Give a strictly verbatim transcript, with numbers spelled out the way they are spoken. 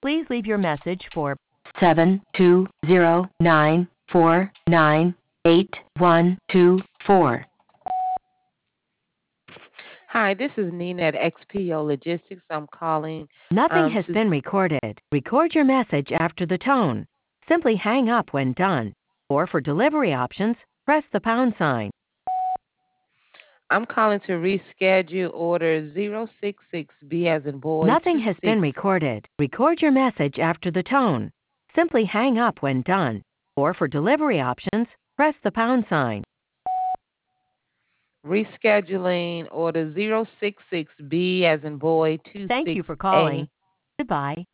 Please leave your message for seven two zero nine four nine eight one two four. Hi, this is Nina at X P O Logistics. I'm calling Nothing um, has to. been recorded. Record your message after the tone. Simply hang up when done. Or for delivery options, press the pound sign. I'm calling to reschedule order zero six six B as in boy Nothing two has been six. recorded. Record your message after the tone. Simply hang up when done. Or for delivery options, press the pound sign. Rescheduling order zero six six B as in boy two Thank six you for A. calling. Goodbye.